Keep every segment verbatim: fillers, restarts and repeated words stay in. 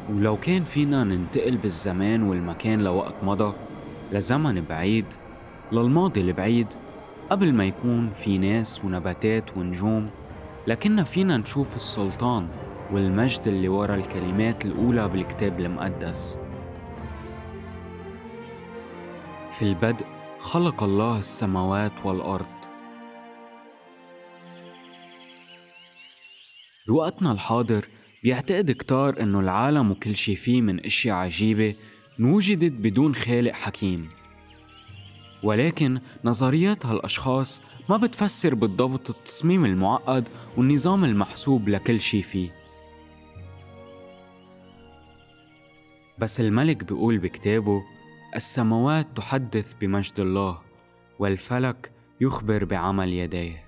ولو كان فينا ننتقل بالزمان والمكان لوقت مضى، لزمن بعيد، للماضي البعيد، قبل ما يكون في ناس ونباتات ونجوم، لكننا فينا نشوف السلطان والمجد اللي ورا الكلمات الأولى بالكتاب المقدس. في البدء خلق الله السماوات والأرض. بوقتنا الحاضر بيعتقد كتار إنه العالم وكل شي فيه من أشياء عجيبة انوجدت بدون خالق حكيم، ولكن نظريات هالأشخاص ما بتفسر بالضبط التصميم المعقد والنظام المحسوب لكل شي فيه. بس الملك بيقول بكتابه: السماوات تحدث بمجد الله، والفلك يخبر بعمل يديه.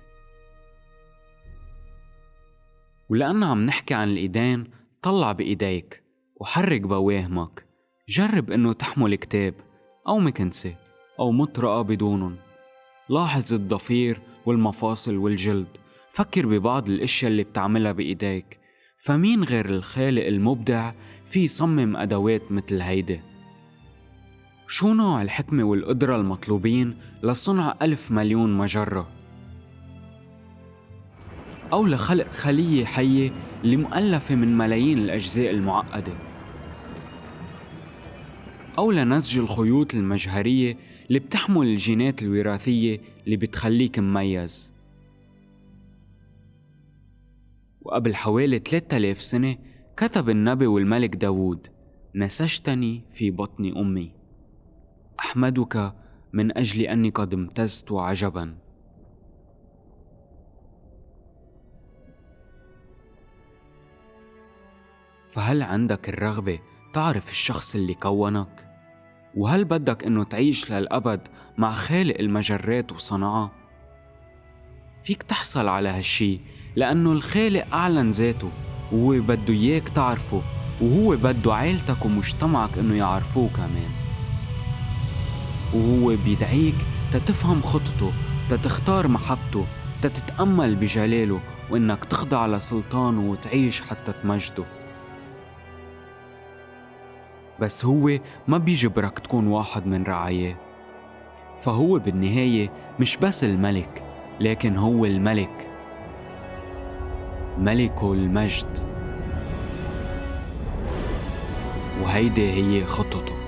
ولأن عم نحكي عن الإيدين، طلع بإيديك وحرك بواهمك. جرب إنه تحمل كتاب أو مكنسة أو مطرقة بدونن. لاحظ الضفير والمفاصل والجلد. فكر ببعض الأشياء اللي بتعملها بإيديك. فمين غير الخالق المبدع في يصمم أدوات مثل هيدي؟ شو نوع الحكمة والقدرة المطلوبين لصنع ألف مليون مجرة؟ أو لخلق خلية حية اللي مؤلفة من ملايين الأجزاء المعقدة؟ أو لنسج الخيوط المجهرية اللي بتحمل الجينات الوراثية اللي بتخليك مميز؟ وقبل حوالي ثلاثة آلاف سنة كتب النبي والملك داوود: نسجتني في بطن أمي، أحمدك من أجل أني قد امتزت عجبا. فهل عندك الرغبة تعرف الشخص اللي كونك؟ وهل بدك إنه تعيش للأبد مع خالق المجرات وصنعها؟ فيك تحصل على هالشي لأنه الخالق أعلن ذاته، وهو بده إياك تعرفه، وهو بده عيلتك ومجتمعك إنه يعرفوه كمان. وهو بيدعيك تتفهم خطته، تتختار محبته، تتتأمل بجلاله، وإنك تخضع لسلطانه وتعيش حتى تمجده. بس هو ما بيجبرك تكون واحد من رعاياه. فهو بالنهاية مش بس الملك، لكن هو الملك، ملك المجد، وهيدي هي خطته.